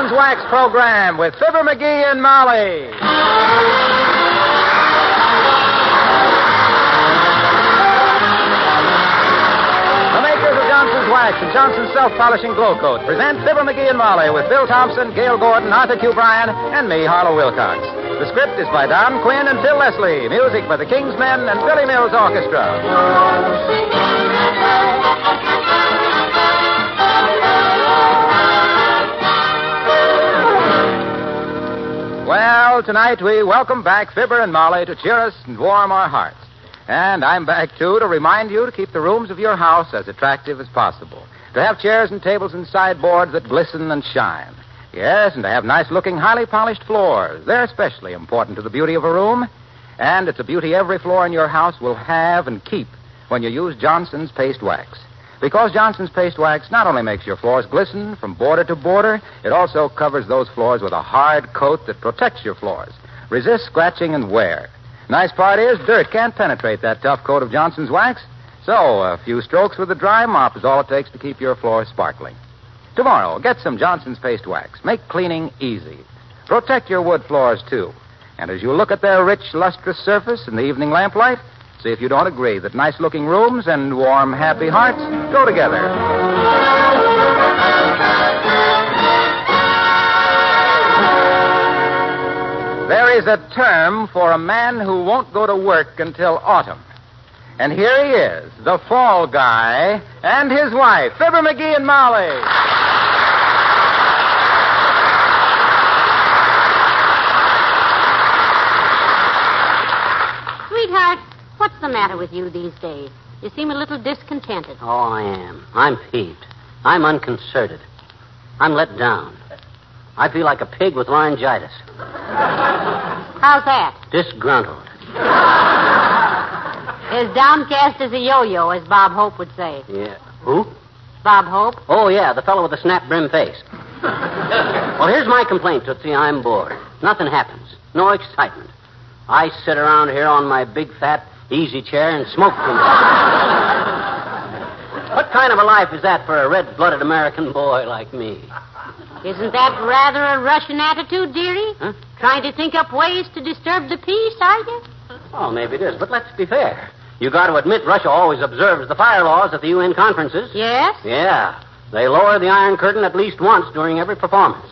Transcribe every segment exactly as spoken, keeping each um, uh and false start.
Johnson's Wax program with Fibber McGee and Molly. The makers of Johnson's Wax and Johnson's Self-Polishing Glow Coat present Fibber McGee and Molly with Bill Thompson, Gail Gordon, Arthur Q. Bryan, and me, Harlow Wilcox. The script is by Don Quinn and Phil Leslie. Music by the King's Men and Billy Mills Orchestra. Well, tonight we welcome back Fibber and Molly to cheer us and warm our hearts. And I'm back, too, to remind you to keep the rooms of your house as attractive as possible. To have chairs and tables and sideboards that glisten and shine. Yes, and to have nice-looking, highly polished floors. They're especially important to the beauty of a room. And it's a beauty every floor in your house will have and keep when you use Johnson's Paste Wax. Because Johnson's Paste Wax not only makes your floors glisten from border to border, it also covers those floors with a hard coat that protects your floors, resists scratching and wear. Nice part is, dirt can't penetrate that tough coat of Johnson's Wax. So, a few strokes with a dry mop is all it takes to keep your floors sparkling. Tomorrow, get some Johnson's Paste Wax. Make cleaning easy. Protect your wood floors, too. And as you look at their rich, lustrous surface in the evening lamplight, see if you don't agree that nice-looking rooms and warm, happy hearts go together. There is a term for a man who won't go to work until autumn. And here he is, the fall guy, and his wife, Fibber McGee and Molly. Sweetheart, what's the matter with you these days? You seem a little discontented. Oh, I am. I'm peeved. I'm unconcerted. I'm let down. I feel like a pig with laryngitis. How's that? Disgruntled. As downcast as a yo-yo, as Bob Hope would say. Yeah. Who? Bob Hope? Oh, yeah, the fellow with the snap brim face. Well, here's my complaint, Tootsie. I'm bored. Nothing happens. No excitement. I sit around here on my big, fat, easy chair and smoke too much. What kind of a life is that for a red-blooded American boy like me? Isn't that rather a Russian attitude, dearie? Huh? Trying to think up ways to disturb the peace, are you? Oh, maybe it is, but let's be fair. You got to admit Russia always observes the fire laws at the U N conferences. Yes? Yeah. They lower the Iron Curtain at least once during every performance.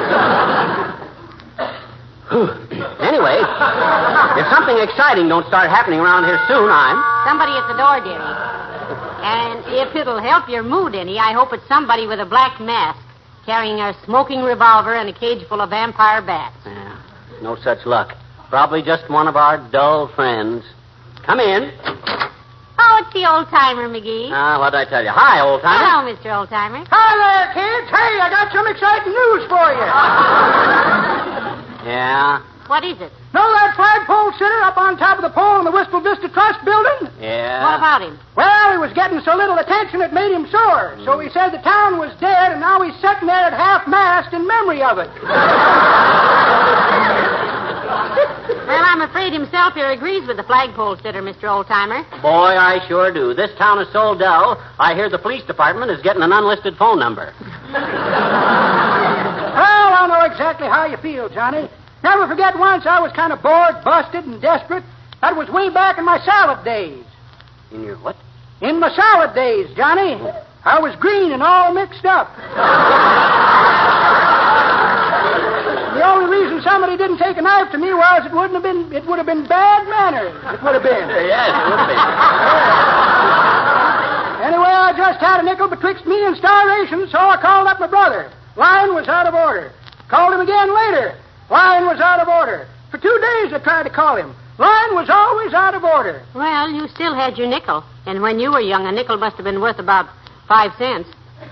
Anyway, if something exciting don't start happening around here soon, I'm... Somebody at the door, dearie. And if it'll help your mood any, I hope it's somebody with a black mask, carrying a smoking revolver and a cage full of vampire bats. Yeah, no such luck. Probably just one of our dull friends. Come in. Oh, it's the old-timer, McGee. Ah, uh, what'd I tell you? Hi, old-timer. Hello, Mister Old-timer. Hi there, kids. Hey, I got some exciting news for you. Yeah? What is it? Know that flagpole sitter up on top of the pole in the Wistful Vista Trust building? Yeah. What about him? Well, he was getting so little attention it made him sore. So he said the town was dead, and now he's sitting there at half-mast in memory of it. Well, I'm afraid himself here agrees with the flagpole sitter, Mister Oldtimer. Boy, I sure do. This town is so dull, I hear the police department is getting an unlisted phone number. Well, I know exactly how you feel, Johnny. Never forget once I was kind of bored, busted, and desperate. That was way back in my salad days. In your what? In my salad days, Johnny. I was green and all mixed up. The only reason somebody didn't take a knife to me was it wouldn't have been it would have been bad manners. It would have been. Yes, it would be. Anyway, I just had a nickel betwixt me and starvation, so I called up my brother. Line was out of order. Called him again later. Line was out of order. For two days I tried to call him. Line was always out of order. Well, you still had your nickel. And when you were young, a nickel must have been worth about five cents.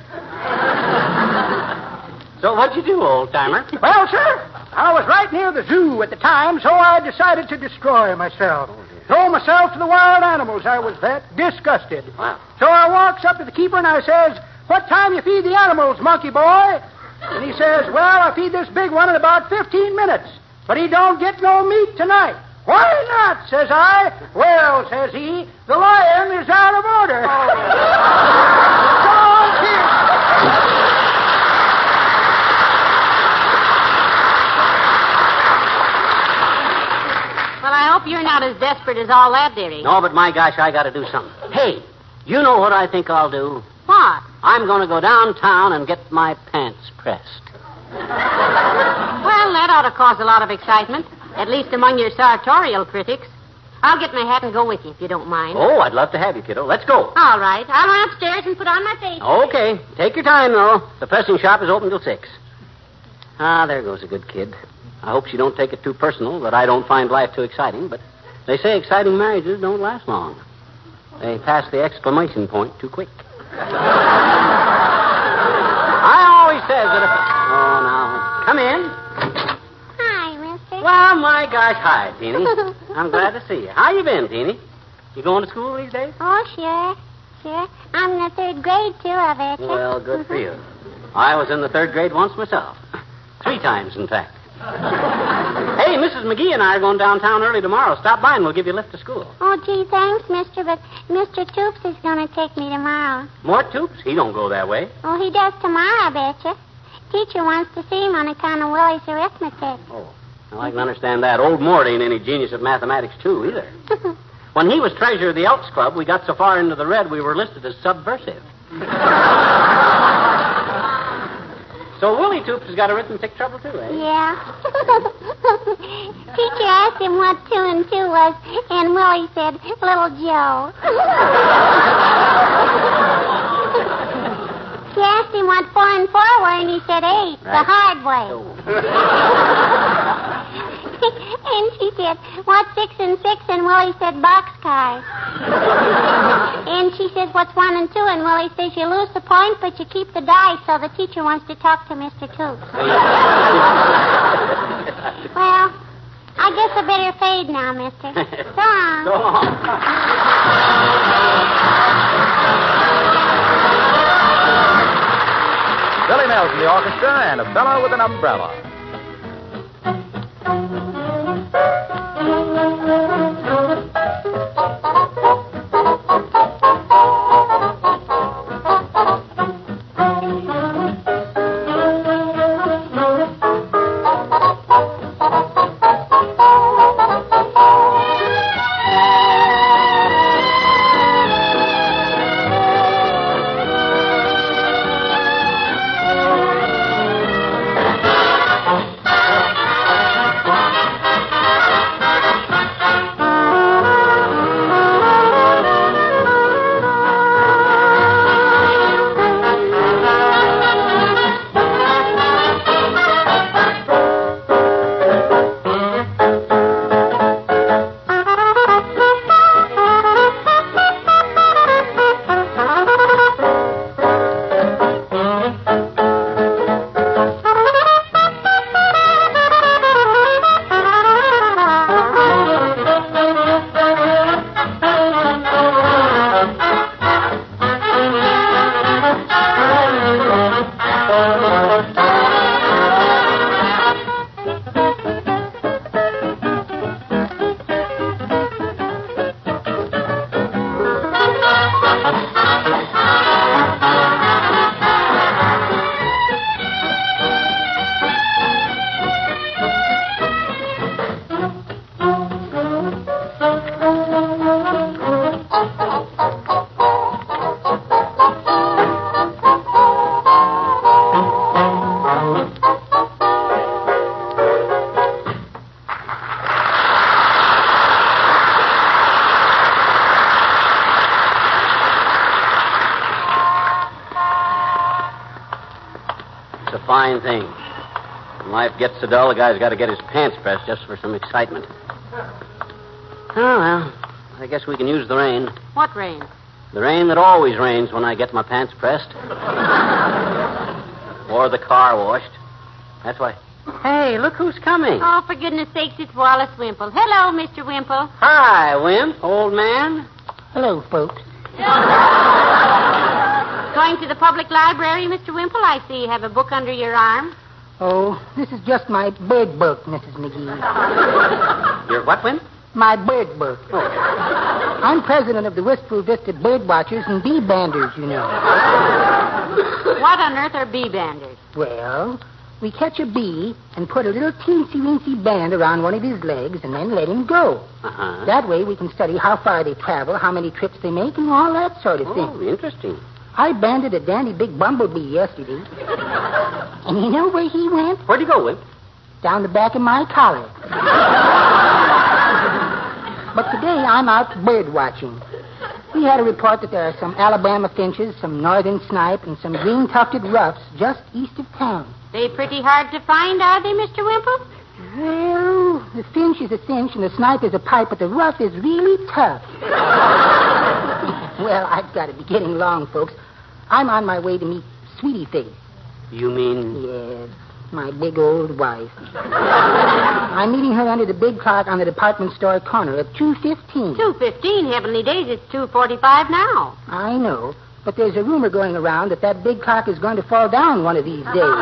So what'd you do, old-timer? Well, sir, I was right near the zoo at the time, so I decided to destroy myself. Throw myself to the wild animals. I was that disgusted. Wow. So I walks up to the keeper and I says, "What time you feed the animals, monkey boy?" And he says, "Well, I feed this big one in about fifteen minutes. But he don't get no meat tonight." "Why not?" says I. "Well," says he, "the lion is out of order." Oh. So on, kids. hope you're not as desperate as all that, dearie. No, but my gosh, I got to do something. Hey, you know what I think I'll do? What? I'm going to go downtown and get my pants pressed. Well, that ought to cause a lot of excitement, at least among your sartorial critics. I'll get my hat and go with you, if you don't mind. Oh, I'd love to have you, kiddo. Let's go. All right. I'll run upstairs and put on my face. Okay. Take your time, though. The pressing shop is open till six. Ah, there goes a good kid. I hope she don't take it too personal that I don't find life too exciting, but they say exciting marriages don't last long. They pass the exclamation point too quick. I always says that if... Oh, now, come in. Hi, mister. Well, my gosh, hi, Teeny. I'm glad to see you. How you been, Teeny? You going to school these days? Oh, sure. Sure. I'm in the third grade, too, I bet you. Well, good for you. I was in the third grade once myself. Three times, in fact. Hey, Missus McGee and I are going downtown early tomorrow. Stop by and we'll give you a lift to school. Oh, gee, thanks, mister, but Mister Toops is going to take me tomorrow. More Toops? He don't go that way. Oh, he does tomorrow, I bet you. Teacher wants to see him on account of Willie's arithmetic. Oh, well, I can understand that. Old Mort ain't any genius at mathematics, too, either. When he was treasurer of the Elks Club, we got so far into the red we were listed as subversive. So Willie Toops has got arithmetic trouble, too, eh? Yeah. Teacher asked him what two and two was, and Willie said, Little Joe. She asked him what four and four were, and he said eight, right. The hard way. Oh. And she said, what's six and six? And Willie said, boxcars. And she says, what's one and two? And Willie says, you lose the point, but you keep the die, so the teacher wants to talk to Mister Toops. Well, I guess I better fade now, mister. So long. So long. Billy Mills in the orchestra and a fellow with an umbrella. Fine thing. When life gets so dull, the guy's got to get his pants pressed just for some excitement. Oh, well, I guess we can use the rain. What rain? The rain that always rains when I get my pants pressed. Or the car washed. That's why. Hey, look who's coming. Oh, for goodness sakes, it's Wallace Wimple. Hello, Mister Wimple. Hi, Wimp, old man. Hello, folks. Going to the public library, Mister Wimple? I see you have a book under your arm. Oh, this is just my bird book, Missus McGee. Your what, Wimp? My bird book. Oh. I'm president of the Wistful Vista Bird Watchers and Bee Banders, you know. What on earth are bee banders? Well, We catch a bee and put a little teensy-weensy band around one of his legs and then let him go. Uh-huh. That way we can study how far they travel, how many trips they make, and all that sort of Oh, thing. interesting. I banded a dandy big bumblebee yesterday. And you know where he went? Where'd you go, Wimp? Down the back of my collar. But today I'm out bird watching. We had a report that there are some Alabama finches, some northern snipe, and some green-tufted ruffs just east of town. They pretty hard to find, are they, Mister Wimple? Well, the finch is a finch and the snipe is a pipe, but the ruff is really tough. Well, I've got to be getting along, folks. I'm on my way to meet Sweetie Face. You mean... Yes, my big old wife. I'm meeting her under the big clock on the department store corner at two fifteen. two fifteen, heavenly days. It's two forty-five now. I know, but there's a rumor going around that that big clock is going to fall down one of these days.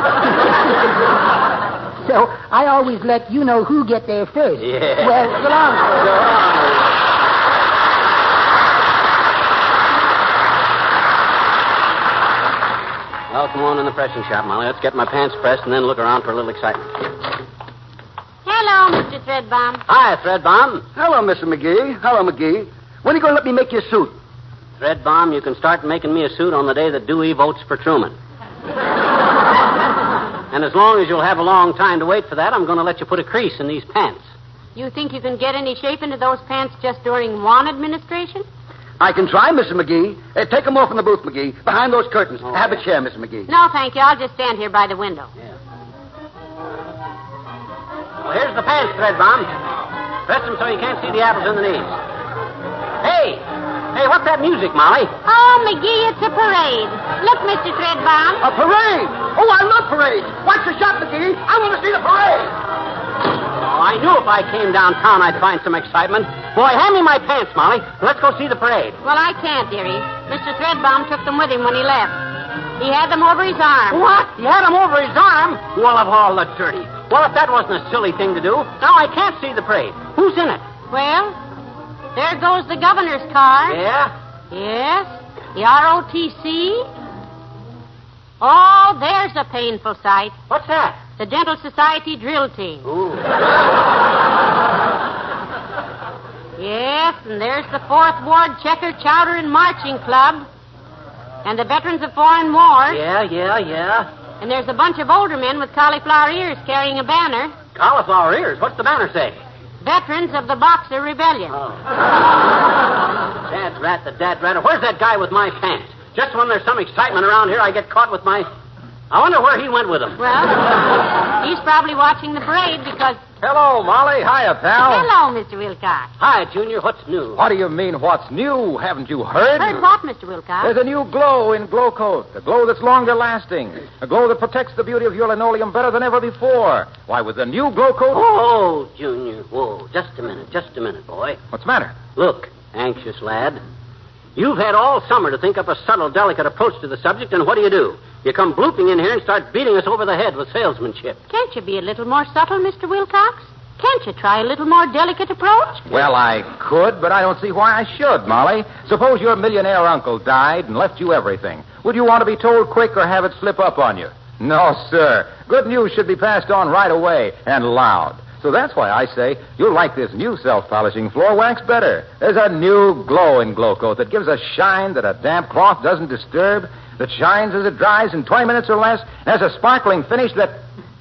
So I always let you know who get there first. Yeah. Well, so long. So long. Well, come on in the pressing shop, Molly. Let's get my pants pressed and then look around for a little excitement. Hello, Mister Threadbomb. Hi, Threadbomb. Hello, Mister McGee. Hello, McGee. When are you going to let me make you a suit? Threadbomb, you can start making me a suit on the day that Dewey votes for Truman. And as long as you'll have a long time to wait for that, I'm going to let you put a crease in these pants. You think you can get any shape into those pants just during one administration? I can try, Mister McGee. Uh, take them off in the booth, McGee, behind those curtains. Oh, Have yeah. a chair, Mister McGee. No, thank you. I'll just stand here by the window. Yeah. Well, here's the pants, Threadbomb. Press them so you can't see the apples in the knees. Hey! Hey, what's that music, Molly? Oh, McGee, it's a parade. Look, Mister Threadbomb. A parade! Oh, I love parades. Watch the shop, McGee. I want to see the parade. Oh, I knew if I came downtown I'd find some excitement. Boy, hand me my pants, Molly. Let's go see the parade. Well, I can't, dearie. Mister Threadbomb took them with him when he left. He had them over his arm. What? You had him over his arm? Well, of all the dirty. Well, if that wasn't a silly thing to do, now I can't see the parade. Who's in it? Well, there goes the governor's car. Yeah? Yes. The R O T C. Oh, there's a painful sight. What's that? The Dental Society drill team. Ooh. Yes, and there's the Fourth Ward Checker Chowder and Marching Club. And the Veterans of Foreign Wars. Yeah, yeah, yeah. And there's a bunch of older men with cauliflower ears carrying a banner. Cauliflower ears. What's the banner say? Veterans of the Boxer Rebellion. Oh. Dad rat, the dad rat. Where's that guy with my pants? Just when there's some excitement around here, I get caught with my... I wonder where he went with them. Well, he's probably watching the parade because... Hello, Molly. Hiya, pal. Hello, Mister Wilcox. Hi, Junior. What's new? What do you mean, what's new? Haven't you heard? Heard what, Mister Wilcox? There's a new glow in Glow Coat. A glow that's longer lasting. A glow that protects the beauty of your linoleum better than ever before. Why, with the new Glow Coat... Oh, Junior. Whoa. Just a minute. Just a minute, boy. What's the matter? Look, anxious lad. You've had all summer to think up a subtle, delicate approach to the subject, and what do you do? You come blooping in here and start beating us over the head with salesmanship. Can't you be a little more subtle, Mister Wilcox? Can't you try a little more delicate approach? Well, I could, but I don't see why I should, Molly. Suppose your millionaire uncle died and left you everything. Would you want to be told quick or have it slip up on you? No, sir. Good news should be passed on right away and loud. So that's why I say you'll like this new self-polishing floor wax better. There's a new glow in Glow Coat that gives a shine that a damp cloth doesn't disturb, that shines as it dries in twenty minutes or less, and has a sparkling finish that...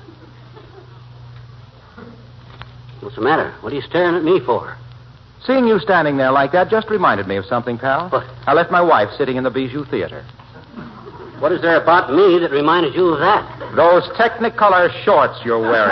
What's the matter? What are you staring at me for? Seeing you standing there like that just reminded me of something, pal. What? I left my wife sitting in the Bijou Theater. What is there about me that reminded you of that? Those Technicolor shorts you're wearing.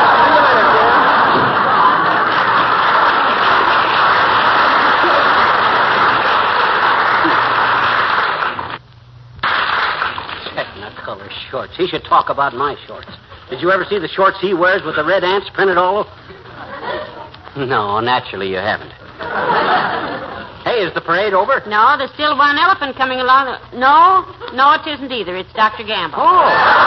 Technicolor shorts. He should talk about my shorts. Did you ever see the shorts he wears with the red ants printed all over? No, naturally you haven't. Hey, is the parade over? No, there's still one elephant coming along. No, no, it isn't either. It's Doctor Gamble. Oh.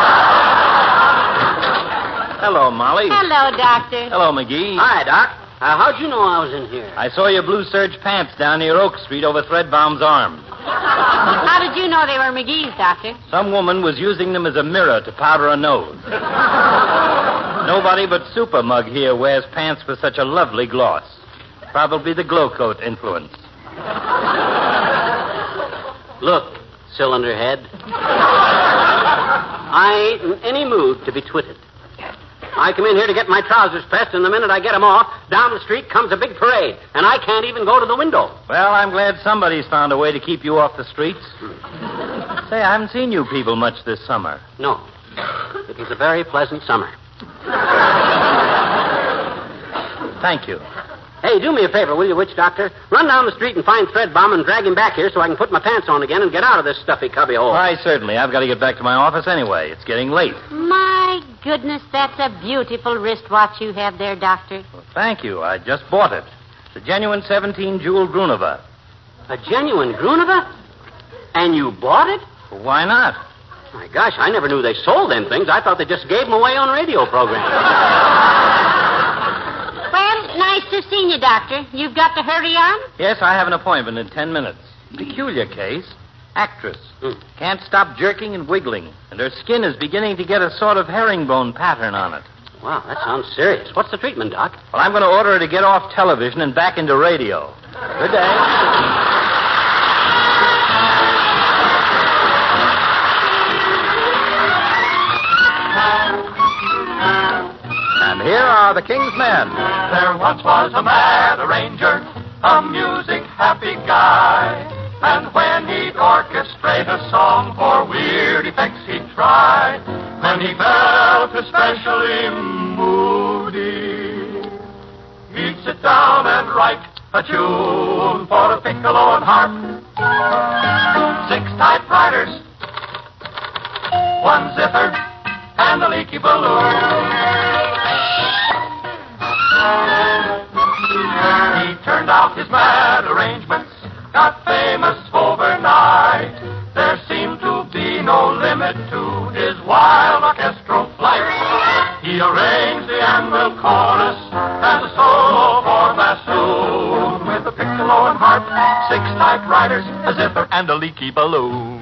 Hello, Molly. Hello, Doctor. Hello, McGee. Hi, Doc. Uh, how'd you know I was in here? I saw your blue serge pants down near Oak Street over Threadbomb's arm. How did you know they were McGee's, Doctor? Some woman was using them as a mirror to powder a nose. Nobody but Super Mug here wears pants with such a lovely gloss. Probably the Glow Coat influence. Look, cylinder head. I ain't in any mood to be twitted. I come in here to get my trousers pressed, and the minute I get them off, down the street comes a big parade, and I can't even go to the window. Well, I'm glad somebody's found a way to keep you off the streets. Say, I haven't seen you people much this summer. No. It was a very pleasant summer. Thank you. Hey, do me a favor, will you, witch doctor? Run down the street and find Threadbomb and drag him back here so I can put my pants on again and get out of this stuffy cubbyhole. Why, certainly. I've got to get back to my office anyway. It's getting late. My goodness, that's a beautiful wristwatch you have there, Doctor. Well, thank you. I just bought it. It's a genuine seventeen-jewel Grunova. A genuine Grunova? And you bought it? Well, why not? My gosh, I never knew they sold them things. I thought they just gave them away on radio programs. Well, nice to see you, Doctor. You've got to hurry on? Yes, I have an appointment in ten minutes. Peculiar case. Actress. Hmm. Can't stop jerking and wiggling, and her skin is beginning to get a sort of herringbone pattern on it. Wow, that sounds serious. What's the treatment, Doc? Well, I'm going to order her to get off television and back into radio. Good day. And here are the King's Men. There once was a mad arranger, a music happy guy. And when he'd orchestrate a song for weird effects he'd try, when he felt especially moody, he'd sit down and write a tune for a piccolo and harp. Six typewriters, one zither, and a leaky balloon. He turned out his mad arrangements, got famous overnight. There seemed to be no limit to his wild orchestral flight. He arranged the anvil chorus and the solo for bassoon with a piccolo and harp, six typewriters, a zither, and a leaky balloon.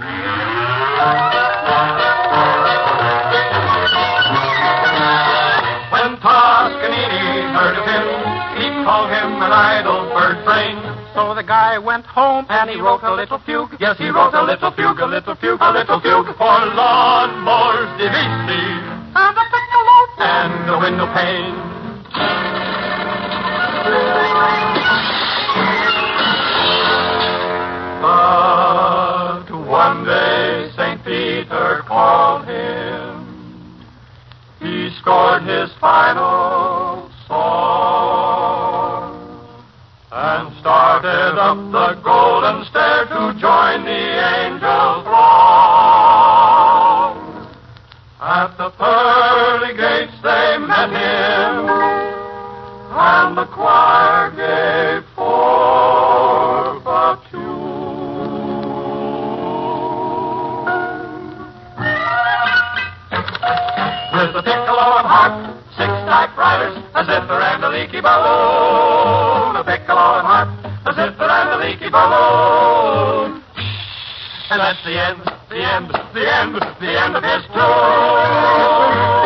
When Toscanini heard of him, he called him an idle bird brain. So the guy went home and he wrote a little fugue. Yes, he wrote a little fugue, a little fugue, a little fugue for lawnmowers, Divisi, and a piccolo, and a window pane. But one day Saint Peter called him. He scored his final song and started up the golden stair to join the angel throng. At the pearly gates they met him, and the choir gave forth a tune. With a piccolo and harp, six typewriters, a zither and a leaky balloon. A piccolo and harp, a zither and a leaky balloon. And that's the end, the end, the end, the end of his tune.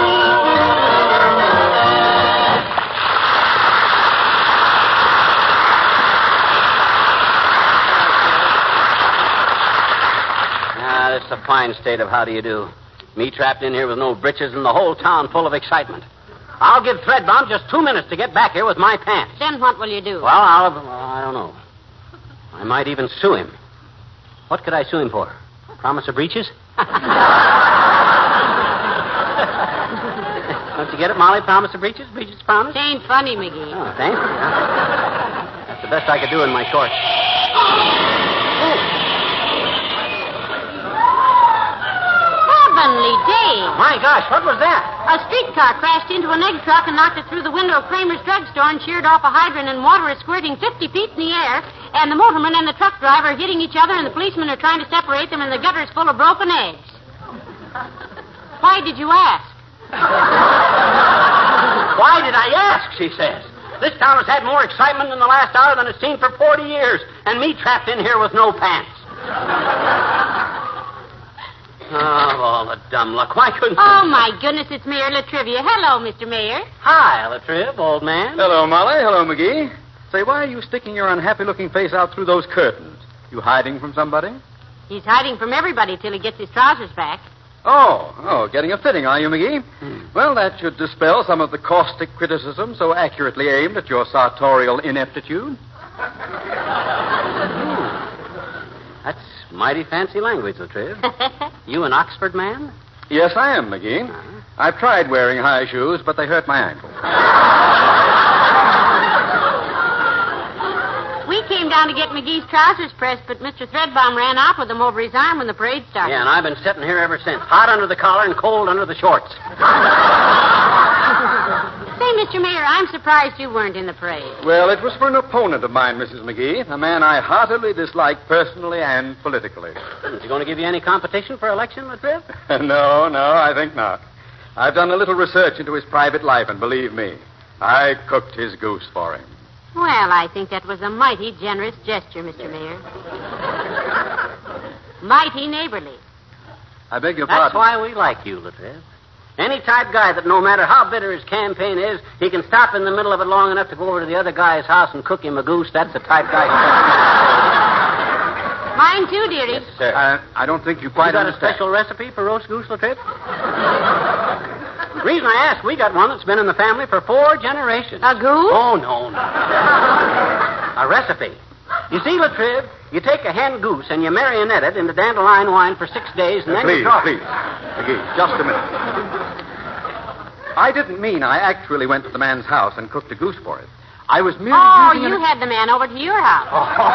Ah, this is a fine state of how do you do. Me trapped in here with no breeches and the whole town full of excitement. I'll give Threadbomb just two minutes to get back here with my pants. Then what will you do? Well, I'll... Well, I don't know. I might even sue him. What could I sue him for? Promise of breeches? Don't you get it, Molly? Promise of breeches? Breeches promise? It ain't funny, McGee. Oh, thank you. That's the best I could do in my shorts. Heavenly days. My gosh, what was that? A streetcar crashed into an egg truck and knocked it through the window of Kramer's drugstore and sheared off a hydrant, and water is squirting fifty feet in the air, and the motorman and the truck driver are hitting each other, and the policemen are trying to separate them, and the gutter's full of broken eggs. Why did you ask? Why did I ask, she says. This town has had more excitement in the last hour than it's seen for forty years, and me trapped in here with no pants. Oh, all the dumb luck. Why couldn't... Oh, my goodness, it's Mayor Latrivia. Hello, Mister Mayor. Hi, Latriv, old man. Hello, Molly. Hello, McGee. Say, why are you sticking your unhappy-looking face out through those curtains? You hiding from somebody? He's hiding from everybody till he gets his trousers back. Oh, oh, getting a fitting, are you, McGee? Hmm. Well, that should dispel some of the caustic criticism so accurately aimed at your sartorial ineptitude. That's mighty fancy language, Latriv. You an Oxford man? Yes, I am, McGee. Uh-huh. I've tried wearing high shoes, but they hurt my ankle. We came down to get McGee's trousers pressed, but Mister Threadbomb ran off with them over his arm when the parade started. Yeah, and I've been sitting here ever since. Hot under the collar and cold under the shorts. Say, Mister Mayor, I'm surprised you weren't in the parade. Well, it was for an opponent of mine, Missus McGee, a man I heartily dislike personally and politically. Is he going to give you any competition for election, Latriv? No, no, I think not. I've done a little research into his private life, and believe me, I cooked his goose for him. Well, I think that was a mighty generous gesture, Mister Mayor. Mighty neighborly. I beg your That's pardon. why we like you, Latriv. Any type guy that no matter how bitter his campaign is, he can stop in the middle of it long enough to go over to the other guy's house and cook him a goose, that's the type guy. Mine too, dearie. Yes, sir. Uh, I don't think you quite you got understand. a special recipe for roast goose, Latriv? The reason I asked, we got one that's been in the family for four generations. A goose? Oh, no, no. A recipe. You see, Latriv, you take a hen goose and you marionette it into dandelion wine for six days, and Uh, then please, you drop please. McGee, just a minute. I didn't mean I actually went to the man's house and cooked a goose for him. I was merely Oh, using you an... had the man over to your house.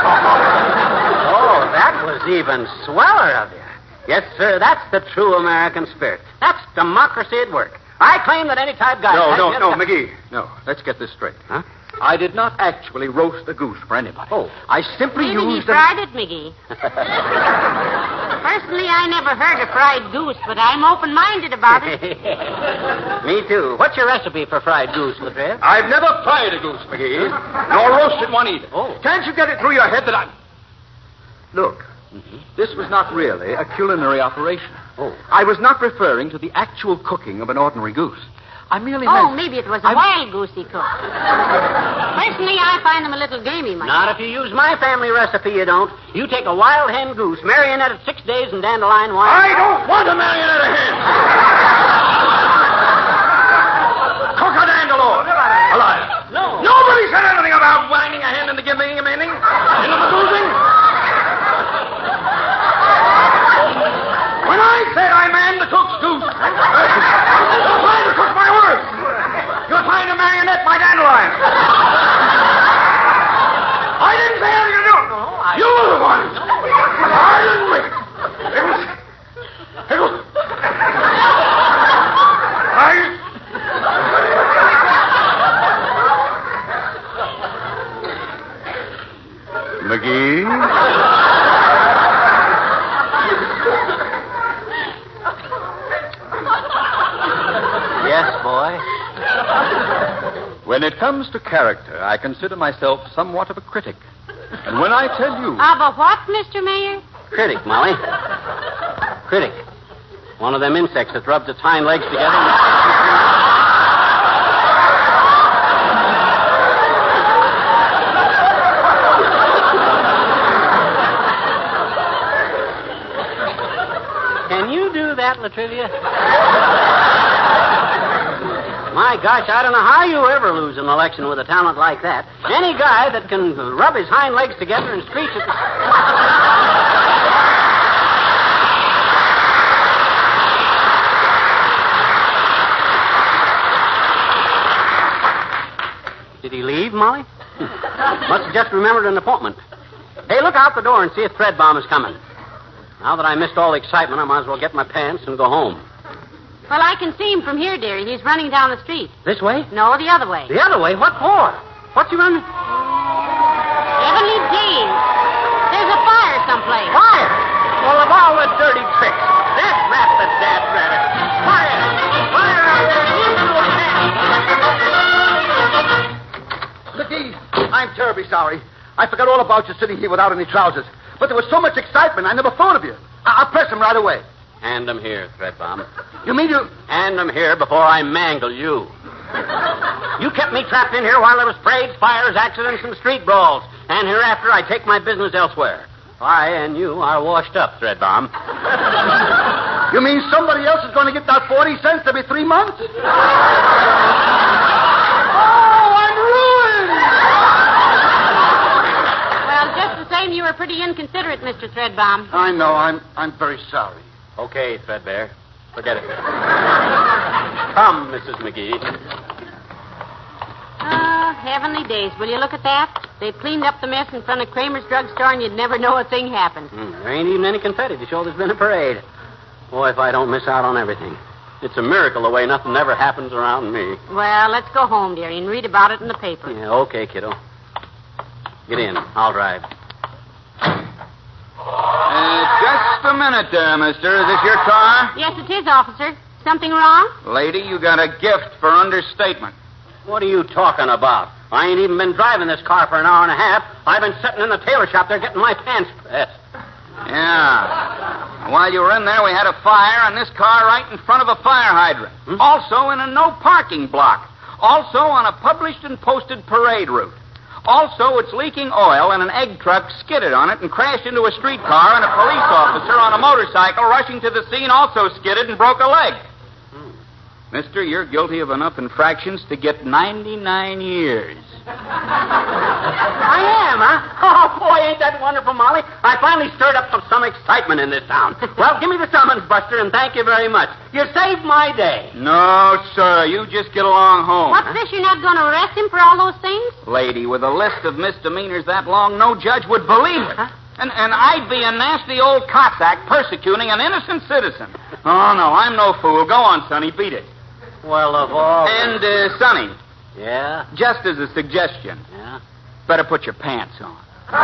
Oh, that was even sweller of you. Yes, sir, that's the true American spirit. That's democracy at work. I claim that any type guy... No, no, has- no, McGee. No, let's get this straight. Huh? I did not actually roast the goose for anybody. Oh. I simply Maybe he used a... fried it, McGee. Personally, I never heard of fried goose, but I'm open-minded about it. Me too. What's your recipe for fried goose, Latriv? I've never fried a goose, McGee, nor roasted one either. Oh. Can't you get it through your head that I'm... Look, mm-hmm. This was not really a culinary operation. Oh. I was not referring to the actual cooking of an ordinary goose. I merely Oh, meant... maybe it was a I... wild goose he cooked. Personally, I find them a little gamey, myself. Not if you use my family recipe, you don't. You take a wild hen goose, marionette it six days in dandelion wine... I don't want a marionette of hen! Cook a dandelion! Alive. No. Nobody said anything about winding a hen into giving him anything. Into the boozing. When I said I manned the cook's goose, you're trying to cook my words. You're trying to marionette my dandelion. I didn't say anything to do. No, I... You were the one. I didn't wait. It was... It was... I... McGee? Yes, boy. When it comes to character, I consider myself somewhat of a critic. And when I tell you... Of a what, Mister Mayor? Critic, Molly. Critic. One of them insects that rubs its hind legs together. Can you do that, Latrivia? My gosh, I don't know how you ever lose an election with a talent like that. Any guy that can rub his hind legs together and screech at the... Did he leave, Molly? Must have just remembered an appointment. Hey, look out the door and see if Threadbomb is coming. Now that I missed all the excitement, I might as well get my pants and go home. Well, I can see him from here, dearie. He's running down the street. This way? No, the other way. The other way? What for? What's he running? Heavenly days. There's a fire someplace. Fire! Well, of all the dirty tricks. That's not the dad rabbit. Fire! Fire out there! McGee, I'm terribly sorry. I forgot all about you sitting here without any trousers. But there was so much excitement, I never thought of you. I- I'll press him right away. Hand him here, Threadbomb. You mean you... Hand him here before I mangle you. You kept me trapped in here while there was parades, fires, accidents, and street brawls. And hereafter I take my business elsewhere. I and you are washed up, Threadbomb. You mean somebody else is going to get that forty cents every three months? Oh, I'm ruined! Well, just the same, you were pretty inconsiderate, Mister Threadbomb. I know. I'm I'm very sorry. Okay, Threadbare. Forget it. Come, Missus McGee. Oh, heavenly days. Will you look at that? They've cleaned up the mess in front of Kramer's drugstore, and you'd never know a thing happened. Hmm, there ain't even any confetti to show there's been a parade. Boy, if I don't miss out on everything. It's a miracle the way nothing ever happens around me. Well, let's go home, dearie, and read about it in the paper. Yeah, okay, kiddo. Get in. I'll drive. Uh, just a minute there, mister. Is this your car? Yes, it is, officer. Something wrong? Lady, you got a gift for understatement. What are you talking about? I ain't even been driving this car for an hour and a half. I've been sitting in the tailor shop there getting my pants pressed. Yeah. While you were in there, we had a fire on this car right in front of a fire hydrant. Hmm? Also in a no parking block. Also on a published and posted parade route. Also, it's leaking oil, and an egg truck skidded on it and crashed into a streetcar, and a police officer on a motorcycle rushing to the scene also skidded and broke a leg. Hmm. Mister, you're guilty of enough infractions to get ninety-nine years. I am, huh? Oh, boy, ain't that wonderful, Molly? I finally stirred up some, some excitement in this town. Well, give me the summons, Buster, and thank you very much. You saved my day. No, sir. You just get along home. What's this? You're not going to arrest him for all those things? Lady, with a list of misdemeanors that long, no judge would believe it. Huh? And, and I'd be a nasty old Cossack persecuting an innocent citizen. Oh, no, I'm no fool. Go on, Sonny. Beat it. Well, of all... And, uh, Sonny, Yeah? just as a suggestion, Yeah? better put your pants on.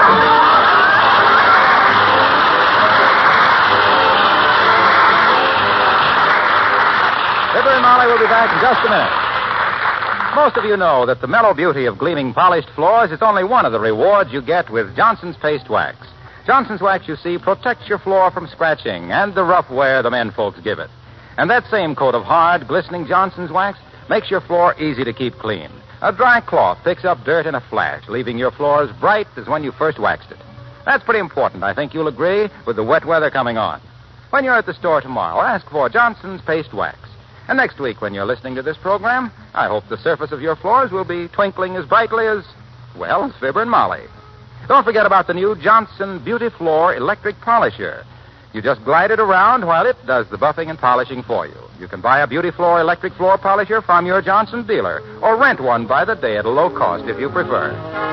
Fibber and Molly will be back in just a minute. Most of you know that the mellow beauty of gleaming polished floors is only one of the rewards you get with Johnson's Paste Wax. Johnson's Wax, you see, protects your floor from scratching and the rough wear the men folks give it. And that same coat of hard, glistening Johnson's Wax makes your floor easy to keep clean. A dry cloth picks up dirt in a flash, leaving your floor as bright as when you first waxed it. That's pretty important, I think you'll agree, with the wet weather coming on. When you're at the store tomorrow, ask for Johnson's Paste Wax. And next week, when you're listening to this program, I hope the surface of your floors will be twinkling as brightly as, well, as Fibber and Molly. Don't forget about the new Johnson Beauty Floor Electric Polisher. You just glide it around while it does the buffing and polishing for you. You can buy a Beauty Floor electric floor polisher from your Johnson dealer, or rent one by the day at a low cost if you prefer.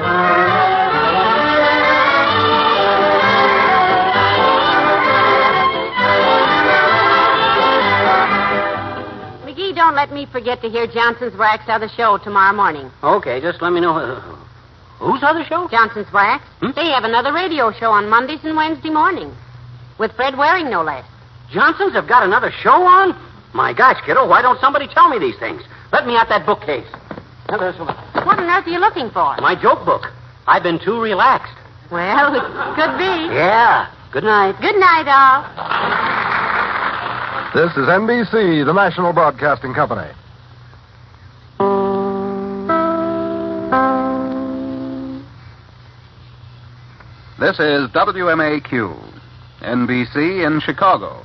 McGee, don't let me forget to hear Johnson's Wax other show tomorrow morning. Okay, just let me know... Uh, whose other show? Johnson's Wax. Hmm? They have another radio show on Mondays and Wednesday morning. With Fred Waring, no less. Johnson's have got another show on? My gosh, kiddo, why don't somebody tell me these things? Let me out that bookcase. Now, there's one. What on earth are you looking for? My joke book. I've been too relaxed. Well, it could be. Yeah. Good night. Good night, all. This is N B C, the National Broadcasting Company. This is W M A Q, N B C in Chicago.